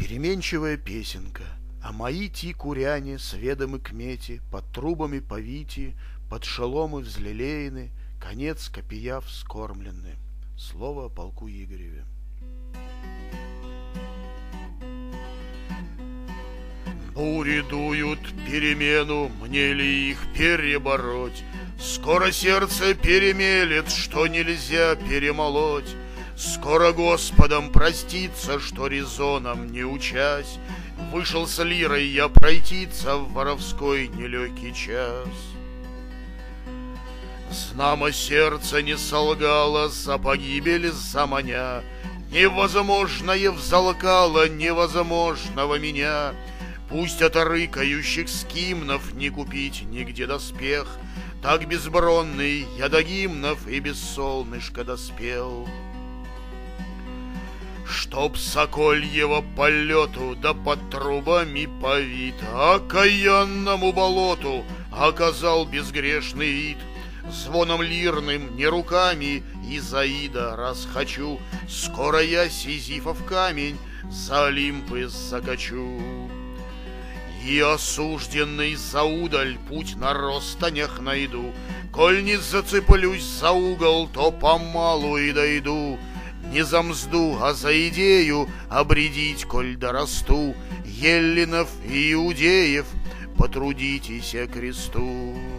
Переменчивая песенка, а мои куряне с ведомы к мете, под трубами повити, под шеломы взлелеяны, конец копия вскормлены. Слово о полку Игореве. Бури дуют перемену, мне ли их перебороть? Скоро сердце перемелет, что нельзя перемолоть. Скоро Господом проститься, что резоном не учась, вышел с лирой я пройтиться в воровской нелегкий час. Знамо сердце не солгало, за погибель заманя, невозможное взалкало невозможного меня. Пусть от рыкающих скимнов не купить нигде доспех, так безбронный я до гимнов и без солнышка доспел. Чтоб сокольего полету да под трубами повит, окаянному болоту оказал безгрешный вид. Звоном лирным, не руками Изаида расхочу, скоро я Сизифов камень за Олимпы закачу. И осужденный за удаль путь на ростанях найду, коль не зацеплюсь за угол, то помалу и дойду. Не за мзду, а за идею обредить, коль дорасту, Еллинов и иудеев, потрудитесь о кресту.